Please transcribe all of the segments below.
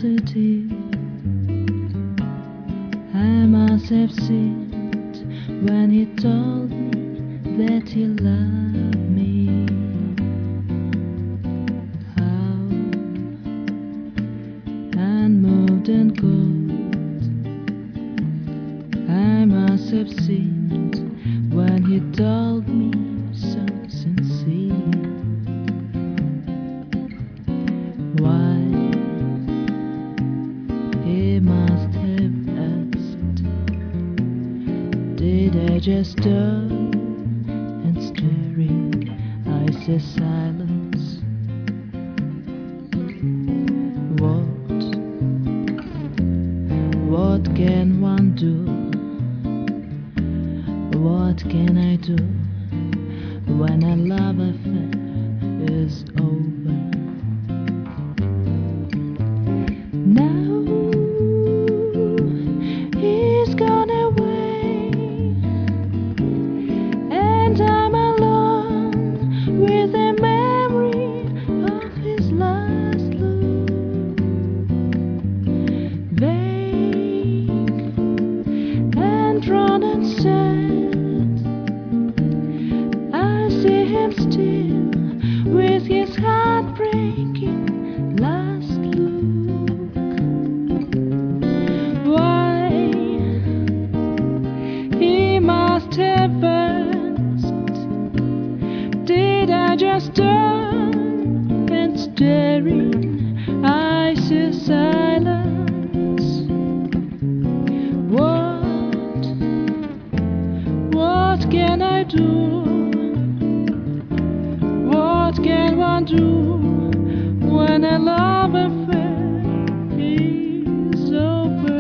insensitive. I must have sinned when he told me that he loved me. How unmoved and cold I must have seemed when he told me so sincere. Why he must have asked, did I just turn and staring I see silence? What can one do? What can I do when a love affair is over? Now he's gone away, and I'm alone with the memory of his last look. Vague and drawn and sad, I see him still with his heartbreaking last look. Why he must have asked, did I just turn and staring I see silence? What can I do? What can one do when a love affair is over?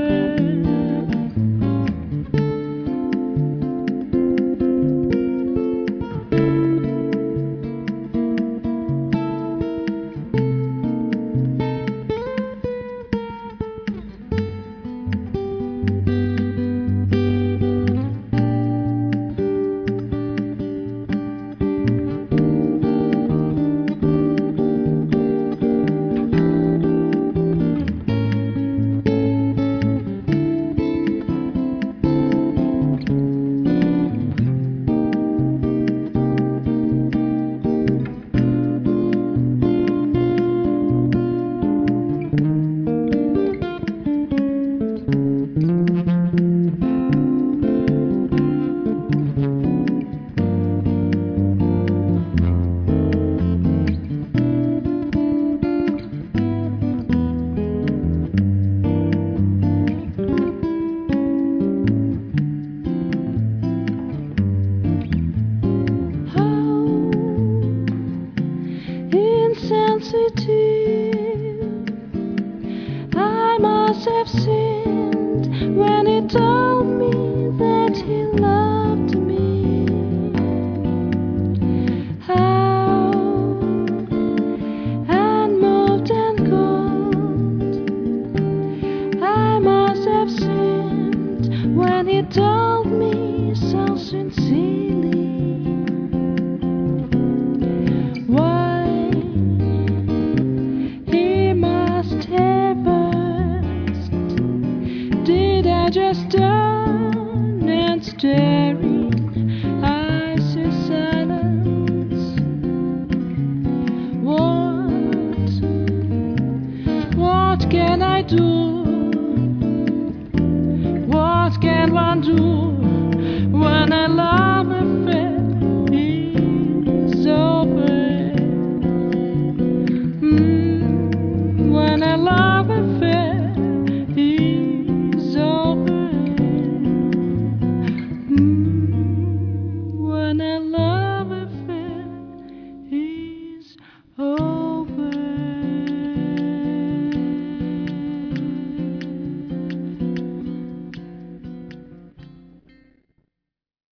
Insensitive, I must have sinned when he told me that he loved me. How unmoved and cold I must have sinned when he told me so sincerely. Did I just turn and staring I see silence? What can I do? What can one do when a love affair is over? When a love affair is over. When a love affair is over.